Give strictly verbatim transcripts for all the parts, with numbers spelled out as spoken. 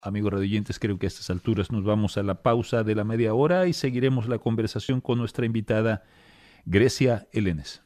Amigos radioyentes, creo que a estas alturas nos vamos a la pausa de la media hora y seguiremos la conversación con nuestra invitada Grecia Elenes.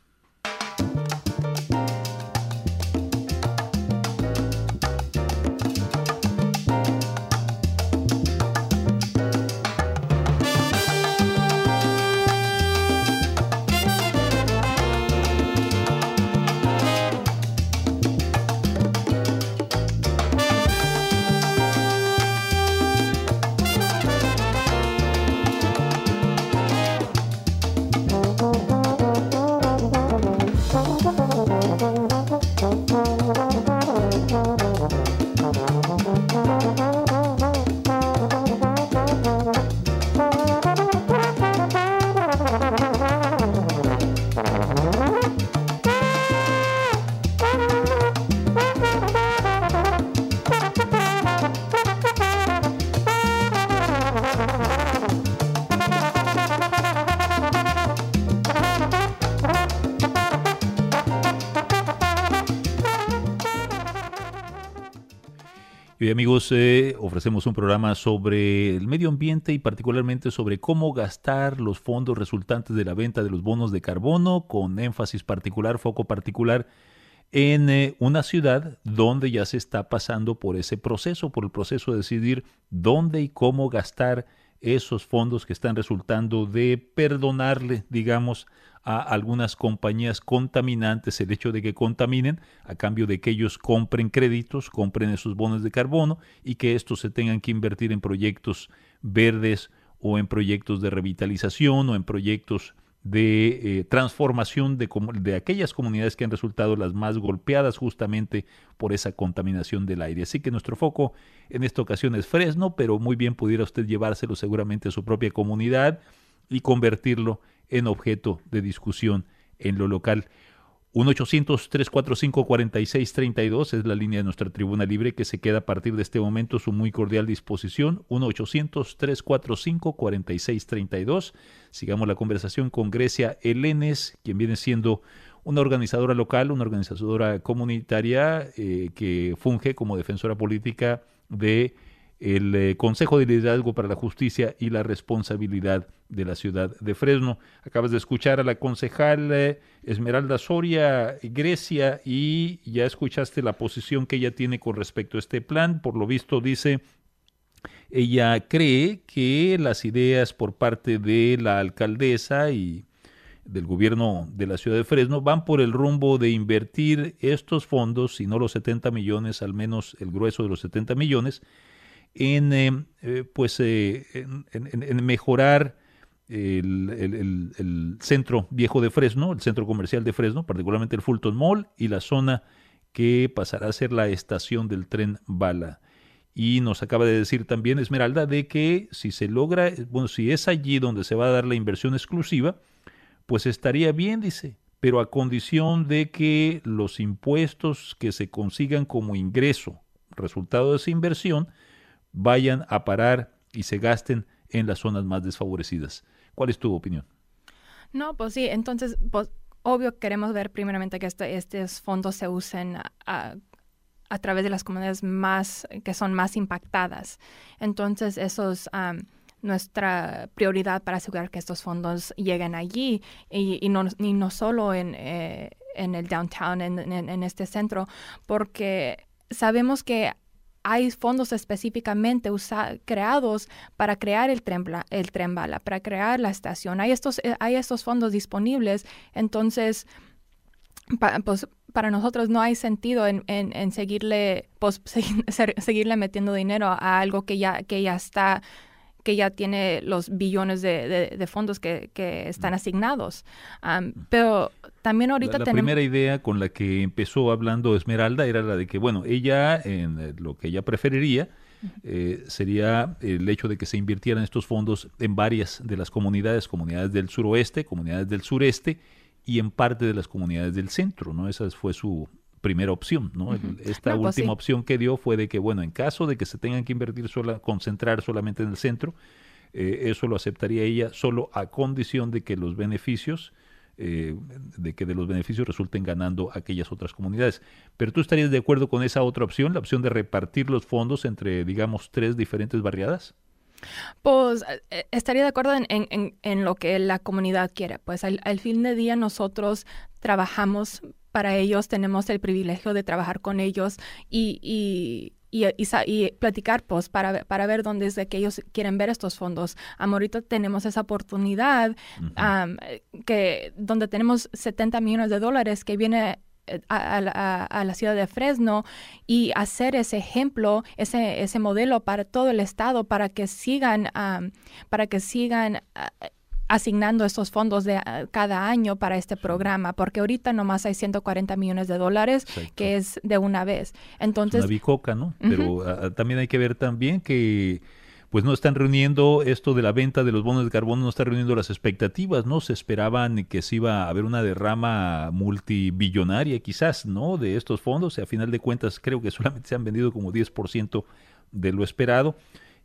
Y amigos, eh, ofrecemos un programa sobre el medio ambiente y particularmente sobre cómo gastar los fondos resultantes de la venta de los bonos de carbono, con énfasis particular, foco particular en eh, una ciudad donde ya se está pasando por ese proceso, por el proceso de decidir dónde y cómo gastar esos fondos que están resultando de perdonarle, digamos, a algunas compañías contaminantes el hecho de que contaminen a cambio de que ellos compren créditos, compren esos bonos de carbono y que estos se tengan que invertir en proyectos verdes o en proyectos de revitalización o en proyectos de eh, transformación de, de aquellas comunidades que han resultado las más golpeadas justamente por esa contaminación del aire. Así que nuestro foco en esta ocasión es Fresno, pero muy bien pudiera usted llevárselo seguramente a su propia comunidad y convertirlo en objeto de discusión en lo local. uno ochocientos, tres cuatro cinco, cuatro seis tres dos es la línea de nuestra tribuna libre que se queda a partir de este momento a su muy cordial disposición. uno ochocientos, tres cuatro cinco, cuatro seis tres dos. Sigamos la conversación con Grecia Elenes, quien viene siendo una organizadora local, una organizadora comunitaria eh, que funge como defensora política de el eh, Consejo de Liderazgo para la Justicia y la Responsabilidad de la ciudad de Fresno. Acabas de escuchar a la concejal eh, Esmeralda Soria Grecia y ya escuchaste la posición que ella tiene con respecto a este plan. Por lo visto dice, ella cree que las ideas por parte de la alcaldesa y del gobierno de la ciudad de Fresno van por el rumbo de invertir estos fondos, si no los setenta millones, al menos el grueso de los setenta millones, en eh, eh, pues eh, en, en, en mejorar el, el, el, el centro viejo de Fresno, el centro comercial de Fresno, particularmente el Fulton Mall y la zona que pasará a ser la estación del tren bala. Y nos acaba de decir también Esmeralda de que si se logra, bueno, si es allí donde se va a dar la inversión exclusiva, pues estaría bien, dice, pero a condición de que los impuestos que se consigan como ingreso, resultado de esa inversión, vayan a parar y se gasten en las zonas más desfavorecidas. ¿Cuál es tu opinión? No, pues sí, entonces, pues obvio queremos ver primeramente que este, estos fondos se usen a, a través de las comunidades más, que son más impactadas. Entonces, eso es um, nuestra prioridad para asegurar que estos fondos lleguen allí y, y, no, y no solo en, eh, en el downtown, en, en, en este centro, porque sabemos que hay fondos específicamente usa, creados para crear el tren, el tren bala, para crear la estación. Hay estos, hay estos fondos disponibles, entonces pa, pues, para nosotros no hay sentido en, en, en seguirle, pues, seguirle metiendo dinero a algo que ya, que ya está, que ya tiene los billones de, de, de fondos que, que están asignados. Um, pero también ahorita la, la tenemos... primera idea con la que empezó hablando Esmeralda era la de que, bueno, ella, en lo que ella preferiría, uh-huh. eh, sería el hecho de que se invirtieran estos fondos en varias de las comunidades, comunidades del suroeste, comunidades del sureste y en parte de las comunidades del centro, ¿no? Esa fue su primera opción, ¿no? Uh-huh. Esta no, pues última sí. opción que dio fue de que, bueno, en caso de que se tengan que invertir sola, concentrar solamente en el centro, eh, eso lo aceptaría ella solo a condición de que los beneficios eh, de que de los beneficios resulten ganando aquellas otras comunidades. Pero ¿tú estarías de acuerdo con esa otra opción, la opción de repartir los fondos entre, digamos, tres diferentes barriadas? Pues eh, estaría de acuerdo en, en, en lo que la comunidad quiere. Pues al, al fin de día nosotros trabajamos para ellos, tenemos el privilegio de trabajar con ellos y, y, y, y, y platicar pues, para, para ver dónde es de que ellos quieren ver estos fondos. Um, ahorita tenemos esa oportunidad uh-huh. um, que, donde tenemos setenta millones de dólares que viene A, a, a la ciudad de Fresno y hacer ese ejemplo, ese ese modelo para todo el estado para que sigan um, para que sigan uh, asignando estos fondos de uh, cada año para este programa, porque ahorita nomás hay ciento cuarenta millones de dólares Exacto. que es de una vez. Entonces, es una bicoca, ¿no? Uh-huh. Pero uh, también hay que ver también que pues no están reuniendo esto de la venta de los bonos de carbono, no está reuniendo las expectativas, ¿no? Se esperaban que se iba a haber una derrama multibillonaria quizás, ¿no? De estos fondos, y a final de cuentas creo que solamente se han vendido como diez por ciento de lo esperado,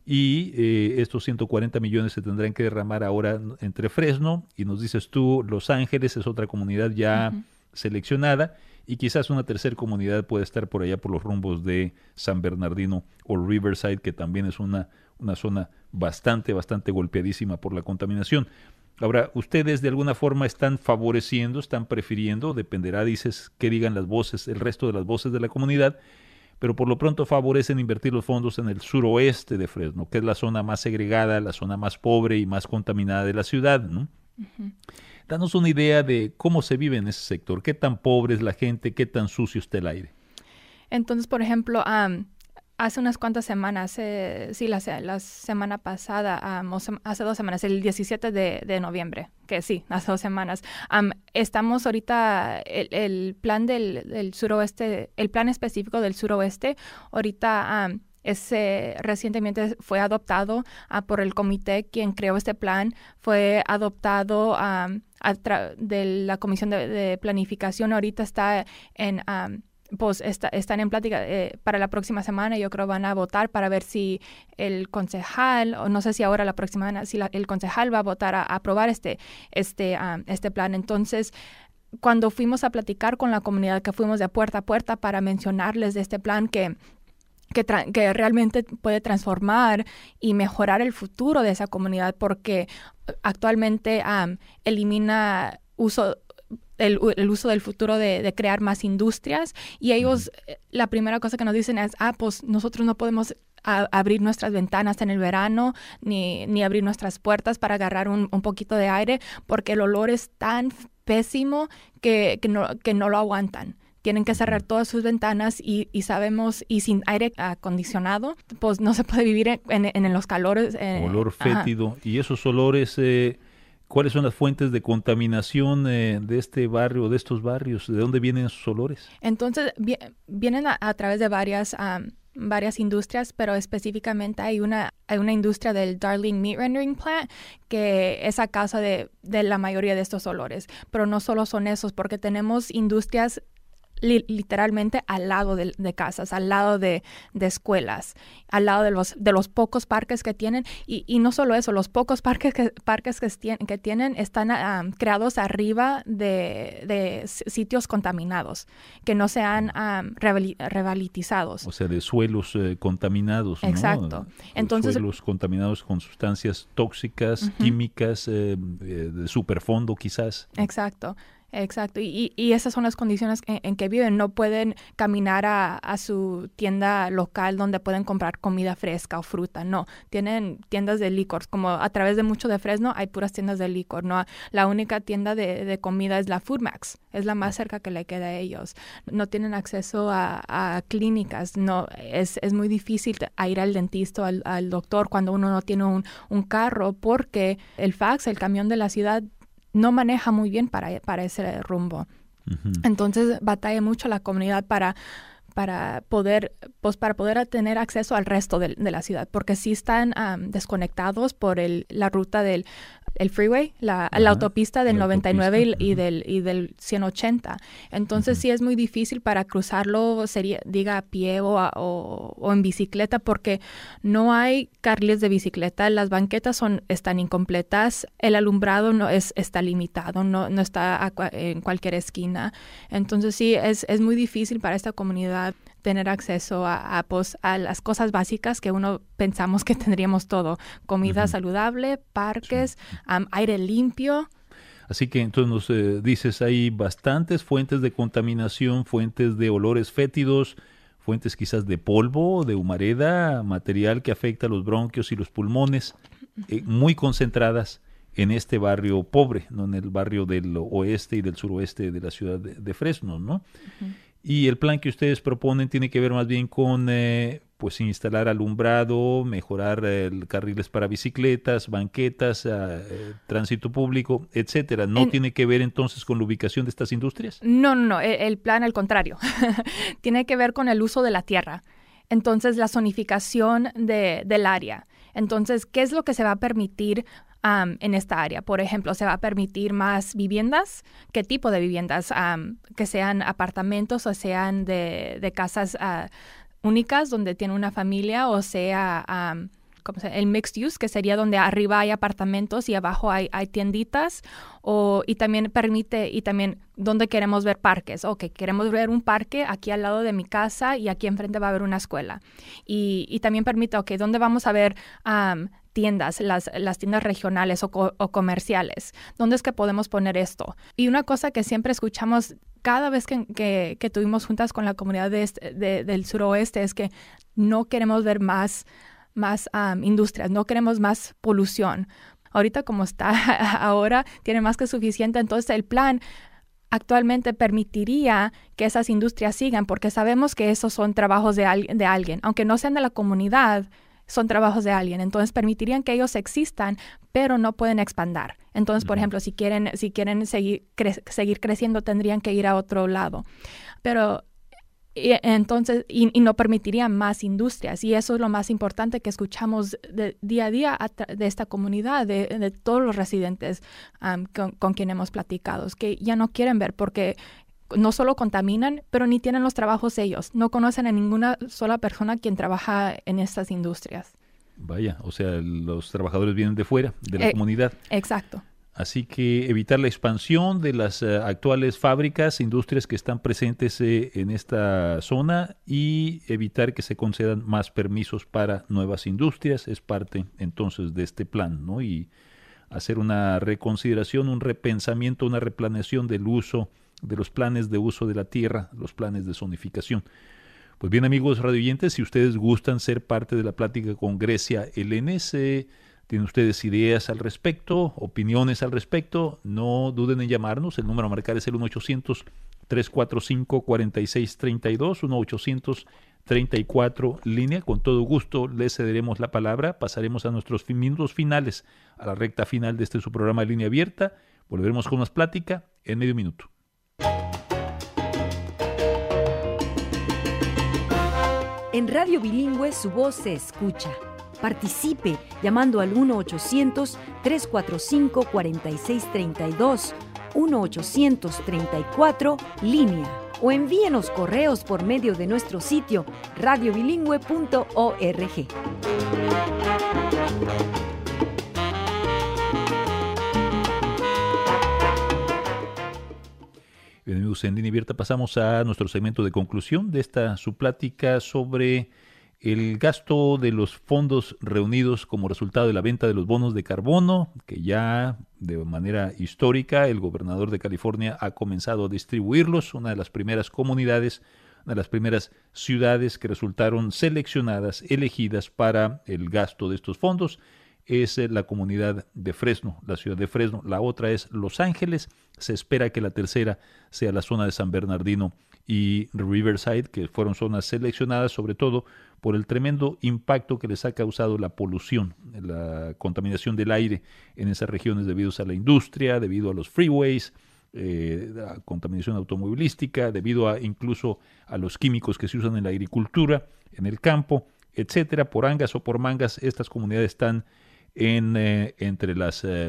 y eh, estos ciento cuarenta millones se tendrán que derramar ahora entre Fresno, y nos dices tú, Los Ángeles es otra comunidad ya uh-huh. seleccionada, y quizás una tercera comunidad puede estar por allá por los rumbos de San Bernardino o Riverside, que también es una una zona bastante, bastante golpeadísima por la contaminación. Ahora, ¿ustedes de alguna forma están favoreciendo, están prefiriendo, dependerá, dices, qué digan las voces, el resto de las voces de la comunidad, pero por lo pronto favorecen invertir los fondos en el suroeste de Fresno, que es la zona más segregada, la zona más pobre y más contaminada de la ciudad, ¿no? Uh-huh. Danos una idea de cómo se vive en ese sector, qué tan pobre es la gente, qué tan sucio está el aire. Entonces, por ejemplo, um, hace unas cuantas semanas, eh, sí, la, la semana pasada, um, hace dos semanas, el diecisiete de noviembre, que sí, hace dos semanas, um, estamos ahorita, el, el plan del, del suroeste, el plan específico del suroeste, ahorita um, ese recientemente fue adoptado uh, por el comité quien creó este plan, fue adoptado um, a tra- de la Comisión de, de Planificación, ahorita está en... Um, pues está, están en plática eh, para la próxima semana. Yo creo van a votar para ver si el concejal, o no sé si ahora la próxima semana, si la, el concejal va a votar a, a aprobar este, este, um, este plan. Entonces, cuando fuimos a platicar con la comunidad, que fuimos de puerta a puerta para mencionarles de este plan que Que, tra- que realmente puede transformar y mejorar el futuro de esa comunidad, porque actualmente um, elimina uso El, el uso del futuro de, de crear más industrias, y ellos, uh-huh. la primera cosa que nos dicen es, ah, pues nosotros no podemos a, abrir nuestras ventanas en el verano, ni, ni abrir nuestras puertas para agarrar un, un poquito de aire, porque el olor es tan pésimo que, que, no, que no lo aguantan. Tienen que cerrar todas sus ventanas y, y sabemos, y sin aire acondicionado, pues no se puede vivir en, en, en los calores. Eh, Olor fétido. Ajá. Y esos olores... Eh... ¿Cuáles son las fuentes de contaminación eh, de este barrio, de estos barrios? ¿De dónde vienen esos olores? Entonces, vi- vienen a, a través de varias, um, varias industrias, pero específicamente hay una, hay una industria del Darling Meat Rendering Plant que es a causa de, de la mayoría de estos olores. Pero no solo son esos, porque tenemos industrias li- literalmente al lado de, de casas, al lado de, de escuelas, al lado de los, de los pocos parques que tienen. Y, y no solo eso, los pocos parques que, parques que, tien, que tienen están um, creados arriba de, de sitios contaminados, que no sean um, rehabilitados. O sea, de suelos eh, contaminados, Exacto. ¿no? Entonces, suelos contaminados con sustancias tóxicas, uh-huh. químicas, eh, de superfondo quizás. Exacto. Exacto, y, y esas son las condiciones en, en que viven. No pueden caminar a, a su tienda local donde pueden comprar comida fresca o fruta, no. Tienen tiendas de licor, como a través de mucho de Fresno hay puras tiendas de licor, ¿no? La única tienda de, de comida es la Food Max, es la más cerca que le queda a ellos. No tienen acceso a, a clínicas, no, es, es muy difícil a ir al dentista, al, al doctor cuando uno no tiene un, un carro, porque el fax, el camión de la ciudad, no maneja muy bien para, para ese rumbo. Uh-huh. Entonces batalla mucho la comunidad para, para poder pues para poder tener acceso al resto de, de la ciudad, porque sí están um, desconectados por el, la ruta del el freeway, la, Ajá, la autopista del la noventa y nueve autopista, y, y ujú. del, y del ciento ochenta. Entonces Ujú. sí es muy difícil para cruzarlo, sería, diga a pie o, a- o, o en bicicleta, porque no hay carriles de bicicleta, las banquetas son, están incompletas, el alumbrado no es, está limitado, no, no está a cua- en cualquier esquina. Entonces sí, es, es muy difícil para esta comunidad tener acceso a, a, pues, a las cosas básicas que uno pensamos que tendríamos todo. Comida Ujú. saludable, Sí. parques, um, aire limpio. Así que entonces nos eh, dices, hay bastantes fuentes de contaminación, fuentes de olores fétidos, fuentes quizás de polvo, de humareda, material que afecta a los bronquios y los pulmones, eh, muy concentradas en este barrio pobre, no en el barrio del oeste y del suroeste de la ciudad de, de Fresno, ¿no? Ujú. Y el plan que ustedes proponen tiene que ver más bien con eh, pues instalar alumbrado, mejorar eh, carriles para bicicletas, banquetas, ah, eh, tránsito público, etcétera. ¿No En- tiene que ver entonces con la ubicación de estas industrias? no, no, no, el, el plan al contrario. Tiene que ver con el uso de la tierra. Entonces, la zonificación de, del área. Entonces, ¿qué es lo que se va a permitir um, en esta área? Por ejemplo, ¿se va a permitir más viviendas? ¿Qué tipo de viviendas? Um, que sean apartamentos o sean de, de casas uh, únicas donde tiene una familia, o sea, um, ¿cómo se llama? El mixed use, que sería donde arriba hay apartamentos y abajo hay, hay tienditas, o, y también permite, y también donde queremos ver parques. Ok, queremos ver un parque aquí al lado de mi casa y aquí enfrente va a haber una escuela. Y, y también permite, ok, ¿dónde vamos a ver um, tiendas, las, las tiendas regionales o, co- o comerciales? ¿Dónde es que podemos poner esto? Y una cosa que siempre escuchamos cada vez que, que, que tuvimos juntas con la comunidad de este- de- del suroeste es que no queremos ver más más um, industrias, no queremos más polución. Ahorita como está ahora, tiene más que suficiente, entonces el plan actualmente permitiría que esas industrias sigan, porque sabemos que esos son trabajos de, al- de alguien, aunque no sean de la comunidad, son trabajos de alguien. Entonces permitirían que ellos existan, pero no pueden expandir. Entonces, por Ujú. ejemplo, si quieren, si quieren seguir, cre- seguir creciendo, tendrían que ir a otro lado. Pero y, entonces, y, y no permitiría más industrias. Y eso es lo más importante que escuchamos de, día a día a tra- de esta comunidad, de, de todos los residentes um, con, con quien hemos platicado, es que ya no quieren ver porque no solo contaminan, pero ni tienen los trabajos ellos. No conocen a ninguna sola persona quien trabaja en estas industrias. Vaya, o sea, los trabajadores vienen de fuera, de la Eh, comunidad. exacto. Así que evitar la expansión de las eh, actuales fábricas, industrias que están presentes eh, en esta zona, y evitar que se concedan más permisos para nuevas industrias es parte entonces de este plan, ¿no? Y hacer una reconsideración, un repensamiento, una replaneación del uso, de los planes de uso de la tierra, los planes de zonificación. Pues bien, amigos radioyentes, si ustedes gustan ser parte de la plática con Grecia Elenes, eh, tienen ustedes ideas al respecto, opiniones al respecto, no duden en llamarnos. El número a marcar es el uno ochocientos, tres cuatro cinco, cuatro seis tres dos, uno ochocientos treinta y cuatro línea. Con todo gusto les cederemos la palabra. Pasaremos a nuestros fin- minutos finales, a la recta final de este su programa de Línea Abierta. Volveremos con más plática en medio minuto. En Radio Bilingüe su voz se escucha. Participe llamando al uno ochocientos, tres cuatro cinco, cuatro seis tres dos, uno ochocientos treinta y cuatro, línea. O envíenos correos por medio de nuestro sitio radio bilingüe punto org. Bien, amigos, en Línea Abierta pasamos a nuestro segmento de conclusión de esta su plática sobre el gasto de los fondos reunidos como resultado de la venta de los bonos de carbono, que ya de manera histórica el gobernador de California ha comenzado a distribuirlos, una de las primeras comunidades, una de las primeras ciudades que resultaron seleccionadas, elegidas para el gasto de estos fondos, es la comunidad de Fresno, la ciudad de Fresno. La otra es Los Ángeles. Se espera que la tercera sea la zona de San Bernardino y Riverside, que fueron zonas seleccionadas sobre todo por el tremendo impacto que les ha causado la polución, la contaminación del aire en esas regiones debido a la industria, debido a los freeways, eh, la contaminación automovilística, debido a incluso a los químicos que se usan en la agricultura, en el campo, etcétera. Por angas o por mangas, estas comunidades están en, eh, entre las eh,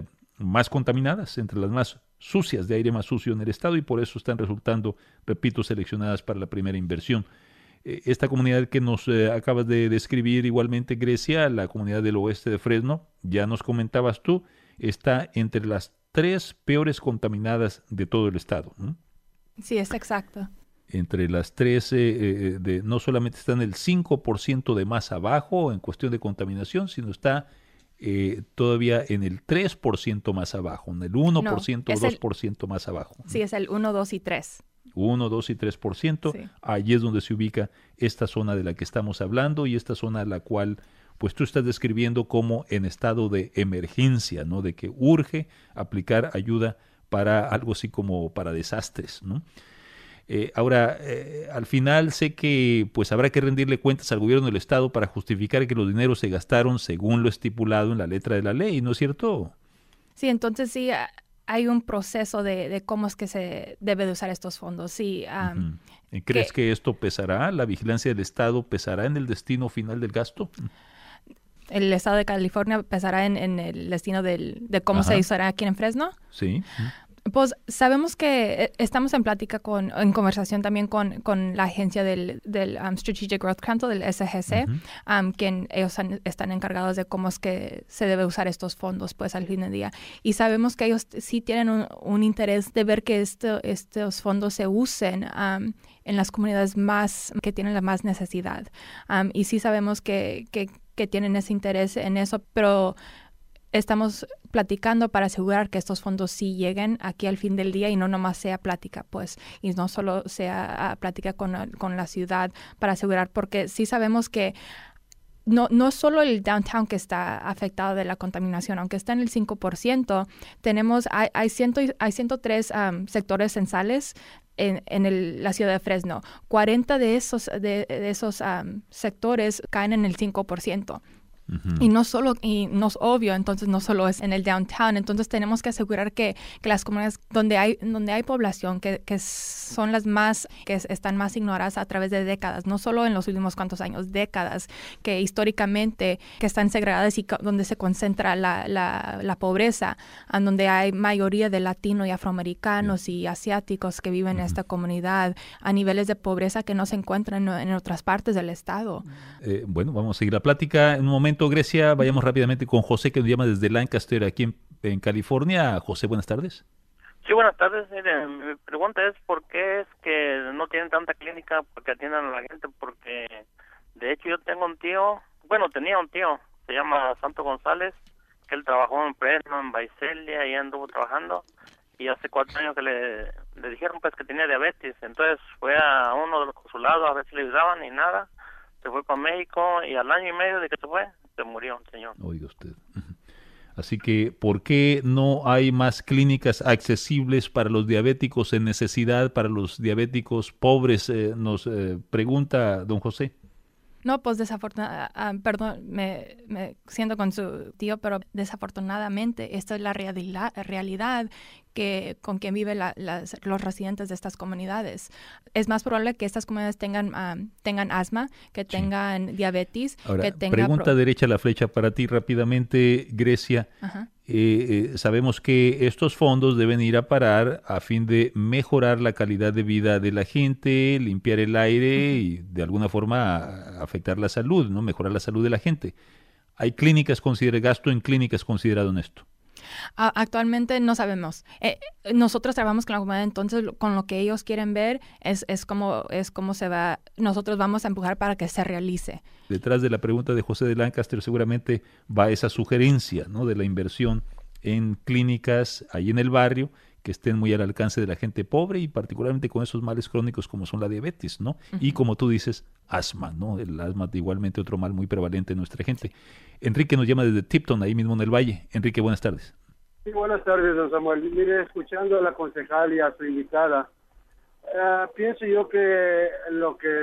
más contaminadas, entre las más sucias, de aire más sucio en el estado, y por eso están resultando, repito, seleccionadas para la primera inversión. Eh, esta comunidad que nos eh, acabas de describir igualmente, Grecia, la comunidad del oeste de Fresno, ya nos comentabas tú, está entre las tres peores contaminadas de todo el estado, ¿no? Sí, es exacto. Entre las tres, eh, eh, de, no solamente está en el cinco por ciento de más abajo en cuestión de contaminación, sino está eh, todavía en el tres por ciento más abajo, en el uno por ciento, no, dos por ciento más abajo. Sí, es el uno, dos y tres. uno, dos y tres por ciento. Sí. Allí es donde se ubica esta zona de la que estamos hablando y esta zona a la cual pues tú estás describiendo como en estado de emergencia, ¿no? De que urge aplicar ayuda para algo así como para desastres, ¿no? Eh, ahora, eh, al final sé que pues habrá que rendirle cuentas al gobierno del estado para justificar que los dineros se gastaron según lo estipulado en la letra de la ley, ¿no es cierto? Sí, entonces sí hay un proceso de, de cómo es que se debe de usar estos fondos. Sí, um, uh-huh. ¿Crees que, que esto pesará? ¿La vigilancia del estado pesará en el destino final del gasto? ¿El estado de California pesará en, en el destino del, de cómo Ajá. se usará aquí en Fresno? Sí. Pues sabemos que estamos en plática, con, en conversación también con, con la agencia del, del um, Strategic Growth Council, del S G C, uh-huh. um, quien ellos han, están encargados de cómo es que se debe usar estos fondos pues al fin del día. Y sabemos que ellos sí tienen un, un interés de ver que esto, estos fondos se usen um, en las comunidades más que tienen la más necesidad. Um, y sí sabemos que, que, que tienen ese interés en eso, pero estamos platicando para asegurar que estos fondos sí lleguen aquí al fin del día y no nomás sea plática, pues, y no solo sea plática con, con la ciudad para asegurar, porque sí sabemos que no, no solo el downtown que está afectado de la contaminación, aunque está en el cinco por ciento, tenemos, hay, hay, ciento, hay ciento tres um, sectores censales en, en el, la ciudad de Fresno. cuarenta de esos, de, de esos um, sectores caen en el cinco por ciento. Uh-huh. Y no solo, y no es obvio, entonces no solo es en el downtown, entonces tenemos que asegurar que, que las comunidades donde hay, donde hay población, que, que son las más, que están más ignoradas a través de décadas, no solo en los últimos cuantos años, décadas, que históricamente, que están segregadas y donde se concentra la, la, la pobreza, en donde hay mayoría de latinos y afroamericanos uh-huh. y asiáticos que viven uh-huh. en esta comunidad, a niveles de pobreza que no se encuentran en, en otras partes del estado. Eh, bueno, vamos a seguir la plática en un momento. Grecia, vayamos rápidamente con José, que nos llama desde Lancaster, aquí en, en California. José, buenas tardes. Sí, buenas tardes. Mire, mi pregunta es por qué es que no tienen tanta clínica porque atiendan a la gente, porque de hecho yo tengo un tío, bueno, tenía un tío, se llama Santo González, que él trabajó en Fresno, en Visalia, y anduvo trabajando, y hace cuatro años que le, le dijeron pues que tenía diabetes, entonces fue a uno de los consulados a ver si le ayudaban y nada, se fue para México y al año y medio de que se fue, se murió el señor. Oiga usted. Así que, ¿por qué no hay más clínicas accesibles para los diabéticos en necesidad, para los diabéticos pobres? Eh, nos eh, pregunta don José. No, pues desafortunadamente, uh, perdón, me, me siento con su tío, pero desafortunadamente esta es la realidad, realidad que con quien viven la, las, los residentes de estas comunidades. Es más probable que estas comunidades tengan um, tengan asma, que tengan sí. diabetes. Ahora, que tengan pregunta pro- derecha a la flecha para ti rápidamente, Grecia. Ajá. Eh, eh, sabemos que estos fondos deben ir a parar a fin de mejorar la calidad de vida de la gente, limpiar el aire uh-huh. y de alguna forma afectar la salud, ¿no? Mejorar la salud de la gente. ¿Hay clínicas consideradas, gasto en clínicas considerado en esto? Uh, actualmente no sabemos. Eh, nosotros trabajamos con la comunidad, entonces con lo que ellos quieren ver es, es como es cómo se va. Nosotros vamos a empujar para que se realice. Detrás de la pregunta de José de Lancaster seguramente va esa sugerencia, ¿no? De la inversión en clínicas ahí en el barrio que estén muy al alcance de la gente pobre y particularmente con esos males crónicos como son la diabetes, ¿no? Uh-huh. Y como tú dices, asma, ¿no? El asma igualmente otro mal muy prevalente en nuestra gente. Enrique nos llama desde Tipton, ahí mismo en el Valle. Enrique, buenas tardes. Sí, buenas tardes, don Samuel. Mire, escuchando a la concejal y a su invitada, uh, pienso yo que lo que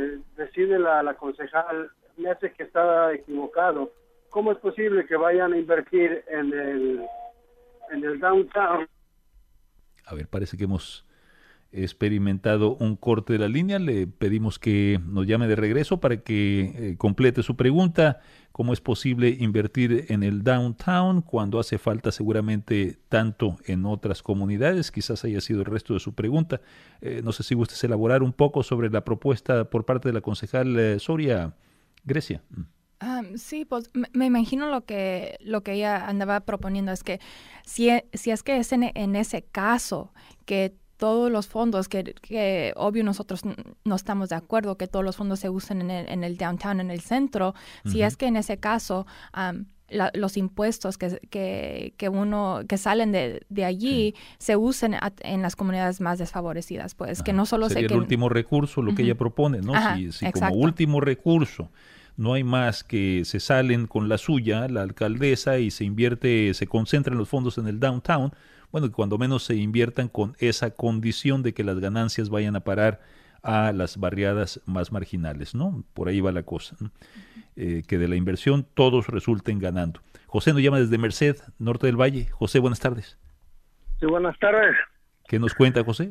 decide la, la concejal me hace que está equivocado. ¿Cómo es posible que vayan a invertir en el, en el downtown? A ver, parece que hemos experimentado un corte de la línea. Le pedimos que nos llame de regreso para que eh, complete su pregunta. ¿Cómo es posible invertir en el downtown cuando hace falta seguramente tanto en otras comunidades? Quizás haya sido el resto de su pregunta. Eh, no sé si gustes elaborar un poco sobre la propuesta por parte de la concejal eh, Soria, Grecia. Um, sí, pues me, me imagino lo que lo que ella andaba proponiendo es que si, si es que es en, en ese caso que todos los fondos, que, que obvio nosotros no estamos de acuerdo que todos los fondos se usen en el, en el downtown, en el centro, uh-huh. si es que en ese caso um, la, los impuestos que, que, que uno que salen de, de allí sí. se usen a, en las comunidades más desfavorecidas, pues Ajá. que no solo sería se el que, último recurso, lo uh-huh. que ella propone, ¿no? Ajá, si si como último recurso no hay más que se salen con la suya, la alcaldesa, y se invierte, se concentran los fondos en el downtown, bueno, que cuando menos se inviertan con esa condición de que las ganancias vayan a parar a las barriadas más marginales, ¿no? Por ahí va la cosa, ¿no? Eh, que de la inversión todos resulten ganando. José nos llama desde Merced, norte del Valle. José, buenas tardes. Sí, buenas tardes. ¿Qué nos cuenta, José?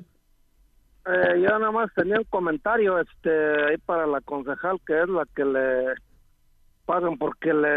Eh, yo nada más tenía un comentario este, ahí para la concejal, que es la que le pagan porque le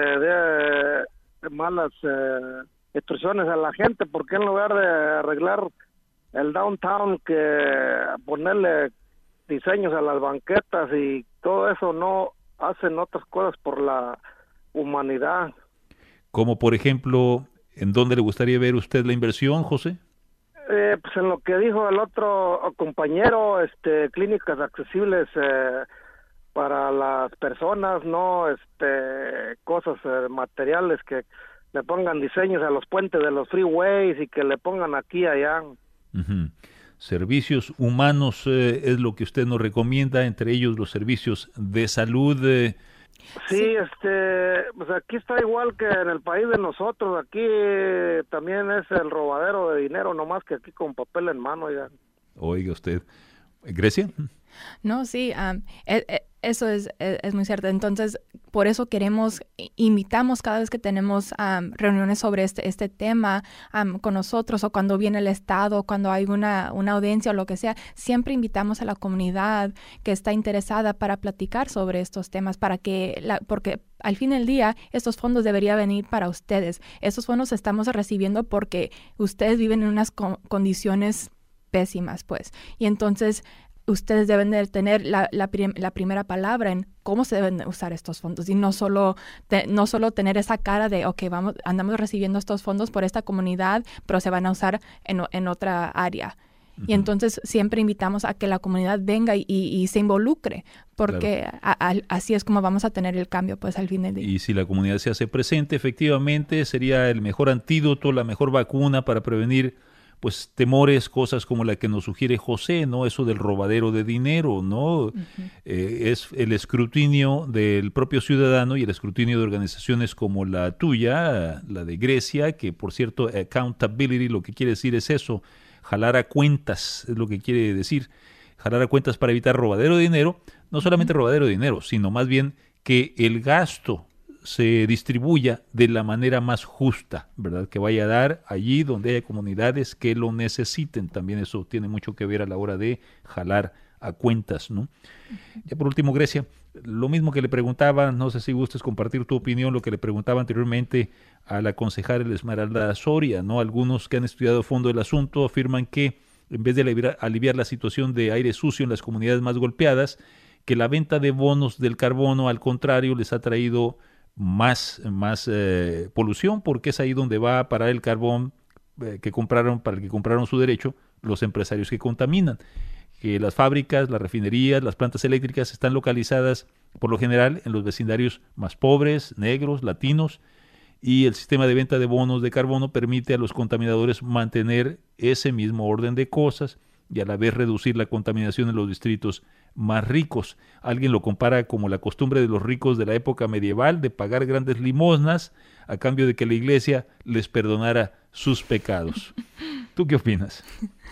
dé malas eh, instrucciones a la gente, porque en lugar de arreglar el downtown, que ponerle diseños a las banquetas y todo eso, no hacen otras cosas por la humanidad. Como por ejemplo, ¿en dónde le gustaría ver usted la inversión, José? Eh, pues en lo que dijo el otro compañero, este, clínicas accesibles eh, para las personas, no este, cosas eh, materiales, que le pongan diseños a los puentes de los freeways y que le pongan aquí y allá. Uh-huh. Servicios humanos eh, es lo que usted nos recomienda, entre ellos los servicios de salud. Eh. Sí, sí, este, pues aquí está igual que en el país de nosotros. Aquí eh, también es el robadero de dinero, nomás que aquí con papel en mano ya. Oiga usted, ¿Grecia? No, sí, um, e, e, eso es, es, es muy cierto. Entonces, por eso queremos, invitamos cada vez que tenemos um, reuniones sobre este, este tema um, con nosotros, o cuando viene el Estado, cuando hay una, una audiencia o lo que sea, siempre invitamos a la comunidad que está interesada para platicar sobre estos temas, para que, la, porque al fin del día, estos fondos deberían venir para ustedes. Estos fondos estamos recibiendo porque ustedes viven en unas co- condiciones pésimas, pues. Y entonces ustedes deben de tener la, la, prim- la primera palabra en cómo se deben usar estos fondos, y no solo te, no solo tener esa cara de, ok, vamos, andamos recibiendo estos fondos por esta comunidad, pero se van a usar en, en otra área. Uh-huh. Y entonces siempre invitamos a que la comunidad venga y, y, y se involucre, porque claro. a, a, así es como vamos a tener el cambio, pues, al fin del día. Y si la comunidad se hace presente, efectivamente, sería el mejor antídoto, la mejor vacuna para prevenir pues temores, cosas como la que nos sugiere José, ¿no? Eso del robadero de dinero, ¿no? Uh-huh. Eh, es el escrutinio del propio ciudadano y el escrutinio de organizaciones como la tuya, la de Grecia, que por cierto, accountability lo que quiere decir es eso, jalar a cuentas, es lo que quiere decir, jalar a cuentas para evitar robadero de dinero, no solamente uh-huh. robadero de dinero, sino más bien que el gasto se distribuya de la manera más justa, ¿verdad? Que vaya a dar allí donde haya comunidades que lo necesiten. También eso tiene mucho que ver a la hora de jalar a cuentas, ¿no? Uh-huh. Ya por último, Grecia, lo mismo que le preguntaba, no sé si gustes compartir tu opinión, lo que le preguntaba anteriormente a la concejal Esmeralda Soria, ¿no? Algunos que han estudiado a fondo el asunto afirman que en vez de aliviar, aliviar la situación de aire sucio en las comunidades más golpeadas, que la venta de bonos del carbono, al contrario, les ha traído más, más eh, polución, porque es ahí donde va a parar el carbón eh, que compraron, para el que compraron su derecho los empresarios que contaminan. Que las fábricas, las refinerías, las plantas eléctricas están localizadas por lo general en los vecindarios más pobres, negros, latinos, y el sistema de venta de bonos de carbono permite a los contaminadores mantener ese mismo orden de cosas y a la vez reducir la contaminación en los distritos más ricos. Alguien lo compara como la costumbre de los ricos de la época medieval de pagar grandes limosnas a cambio de que la iglesia les perdonara sus pecados. ¿Tú qué opinas?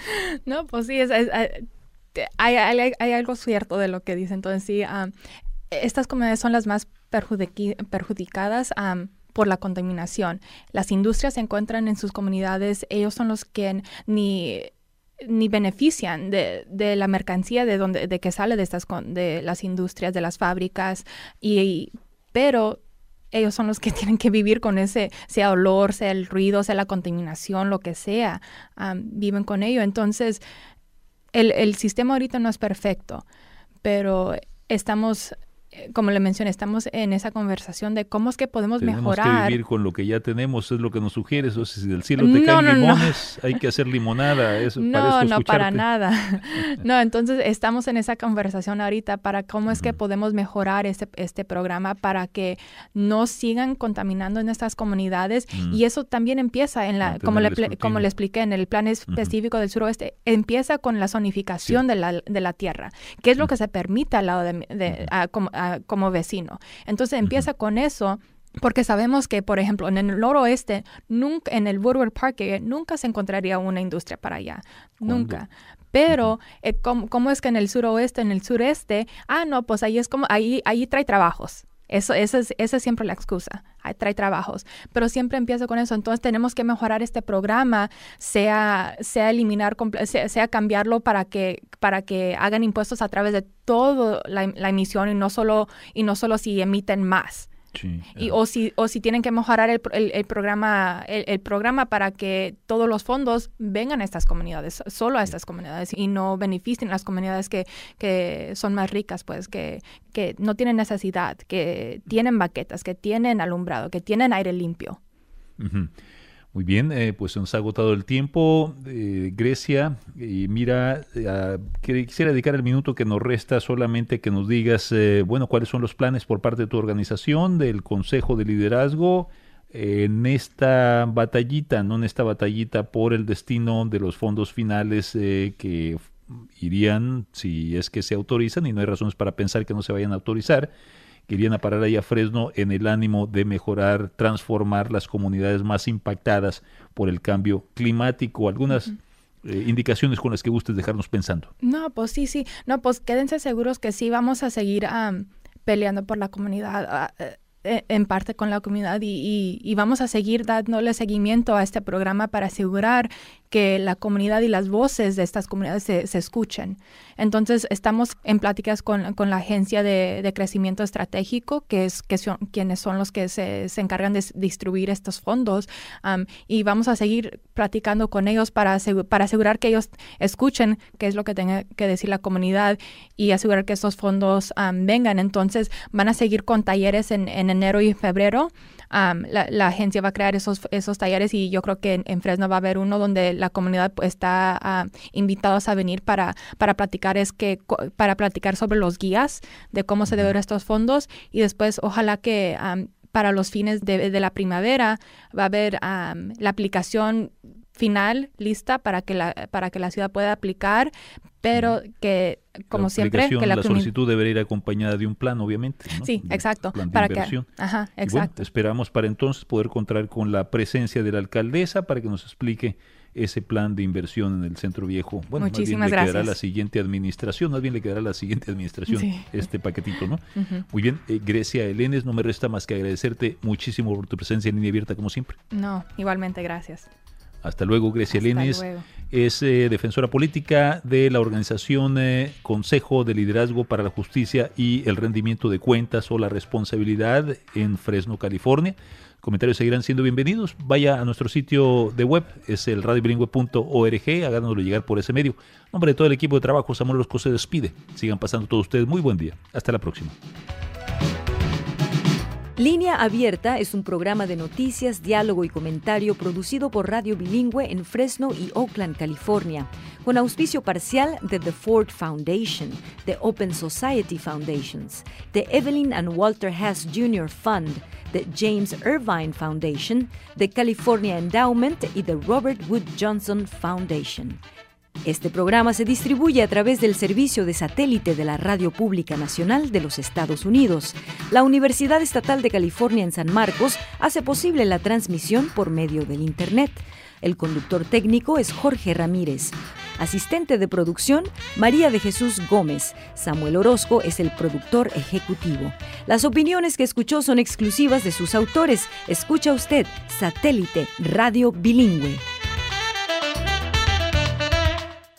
No, pues sí, es, es, hay, hay, hay algo cierto de lo que dicen. Entonces sí, um, estas comunidades son las más perjudici- perjudicadas um, por la contaminación. Las industrias se encuentran en sus comunidades, ellos son los que ni... ni benefician de, de la mercancía de donde de que sale de estas de las industrias, de las fábricas, y, y pero ellos son los que tienen que vivir con ese, sea olor, sea el ruido, sea la contaminación, lo que sea, um, viven con ello. Entonces, el, el sistema ahorita no es perfecto, pero estamos, como le mencioné, estamos en esa conversación de cómo es que podemos tenemos mejorar. Tenemos que vivir con lo que ya tenemos, es lo que nos sugiere. Eso, si del cielo te no, caen no, limones, no. hay que hacer limonada. Eso, no, parezco no, escucharte. para nada. No, entonces estamos en esa conversación ahorita para cómo es que podemos mejorar este, este programa para que no sigan contaminando en estas comunidades. Uh-huh. Y eso también empieza en la, como le, como le expliqué, en el plan específico uh-huh. del suroeste, empieza con la zonificación sí. de, la, de la tierra, que es lo que se permite al lado de, de uh-huh. a, como, a, como vecino. Entonces empieza uh-huh. con eso, porque sabemos que, por ejemplo, en el noroeste, nunca, en el Woodward Park, nunca se encontraría una industria para allá, ¿cuándo? Nunca. Pero, uh-huh. eh, ¿cómo, ¿cómo es que en el suroeste, en el sureste, ah, no, pues ahí es como, ahí, ahí trae trabajos? Eso, esa es, esa es siempre la excusa, ahí trae trabajos, pero siempre empiezo con eso. Entonces tenemos que mejorar este programa, sea, sea eliminar, sea, sea cambiarlo para que, para que hagan impuestos a través de toda la, la emisión y no solo, y no solo si emiten más. Sí, y, o, si, o si tienen que mejorar el, el, el programa el, el programa para que todos los fondos vengan a estas comunidades, solo a estas comunidades, y no beneficien a las comunidades que, que son más ricas, pues, que, que no tienen necesidad, que tienen baquetas, que tienen alumbrado, que tienen aire limpio. Uh-huh. Muy bien, eh, pues se nos ha agotado el tiempo, eh, Grecia, y mira, eh, quisiera dedicar el minuto que nos resta solamente que nos digas, eh, bueno, cuáles son los planes por parte de tu organización, del Consejo de Liderazgo, eh, en esta batallita, no en esta batallita por el destino de los fondos finales eh, que irían, si es que se autorizan, y no hay razones para pensar que no se vayan a autorizar, que irían a parar ahí a Fresno en el ánimo de mejorar, transformar las comunidades más impactadas por el cambio climático. Algunas uh-huh. eh, indicaciones con las que gustes dejarnos pensando. No, pues sí, sí. No, pues quédense seguros que sí vamos a seguir um, peleando por la comunidad, uh, en parte con la comunidad, y, y, y vamos a seguir dándole seguimiento a este programa para asegurar que la comunidad y las voces de estas comunidades se, se escuchen. Entonces, estamos en pláticas con, con la Agencia de, de Crecimiento Estratégico, que es que son quienes son los que se, se encargan de distribuir estos fondos, um, y vamos a seguir platicando con ellos para, asegu- para asegurar que ellos escuchen qué es lo que tenga que decir la comunidad y asegurar que estos fondos um, vengan. Entonces, van a seguir con talleres en, en enero y febrero. Um, la, la agencia va a crear esos, esos talleres, y yo creo que en, en Fresno va a haber uno donde la comunidad pues, está uh, invitados a venir para, para platicar es que para platicar sobre los guías de cómo se deben estos fondos, y después ojalá que um, para los fines de, de la primavera va a haber um, la aplicación final lista para que la para que la ciudad pueda aplicar, pero que como siempre que la, la solicitud debería ir acompañada de un plan, obviamente, ¿no? Sí, de exacto, plan de para inversión. que ajá, exacto. Y bueno, esperamos para entonces poder contar con la presencia de la alcaldesa para que nos explique ese plan de inversión en el Centro Viejo. Bueno, muchísimas más bien le gracias. quedará a la siguiente administración, más bien le quedará a la siguiente administración sí. este paquetito, ¿no? Uh-huh. Muy bien, eh, Grecia Elenes, no me resta más que agradecerte muchísimo por tu presencia en Línea Abierta, como siempre. No, igualmente, gracias. Hasta luego, Grecia Hasta Elenes. Luego. Es eh, defensora política de la organización eh, Consejo de Liderazgo para la Justicia y el Rendimiento de Cuentas o la Responsabilidad en Fresno, California. Comentarios seguirán siendo bienvenidos. Vaya a nuestro sitio de web, es el radio bilingüe punto org, háganoslo llegar por ese medio. En nombre de todo el equipo de trabajo, Samuel Orozco se despide. Sigan pasando todos ustedes muy buen día. Hasta la próxima. Línea Abierta es un programa de noticias, diálogo y comentario producido por Radio Bilingüe en Fresno y Oakland, California, con auspicio parcial de The Ford Foundation, de Open Society Foundations, de Evelyn and Walter Haas junior Fund, de James Irvine Foundation, de California Endowment y de Robert Wood Johnson Foundation. Este programa se distribuye a través del servicio de satélite de la Radio Pública Nacional de los Estados Unidos. La Universidad Estatal de California en San Marcos hace posible la transmisión por medio del Internet. El conductor técnico es Jorge Ramírez. Asistente de producción, María de Jesús Gómez. Samuel Orozco es el productor ejecutivo. Las opiniones que escuchó son exclusivas de sus autores. Escucha usted Satélite Radio Bilingüe.